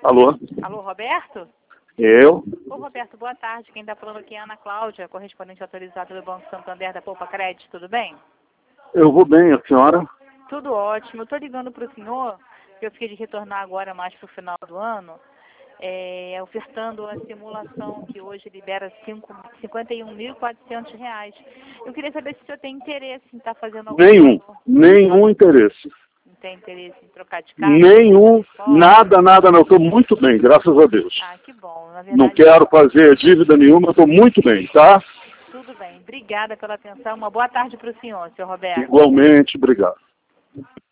Alô? Alô, Roberto? Eu? Ô, Roberto, boa tarde. Quem está falando aqui é a Ana Cláudia, correspondente autorizada do Banco Santander da Poupa Crédito, tudo bem? Eu vou bem, a senhora? Tudo ótimo. Eu estou ligando para o senhor, que eu fiquei de retornar agora mais para o final do ano, ofertando a simulação que hoje libera R$ 51.400. Eu queria saber se o senhor tem interesse em estar fazendo algum valor. Nenhum interesse. Não tem interesse em trocar de carro? Nenhum, nada não. Estou muito bem, graças a Deus. Ah, que bom. Na verdade, Não quero fazer dívida nenhuma, estou muito bem, tá? tudo bem. Obrigada pela atenção. Uma boa tarde para o senhor, senhor Roberto. Igualmente, obrigado.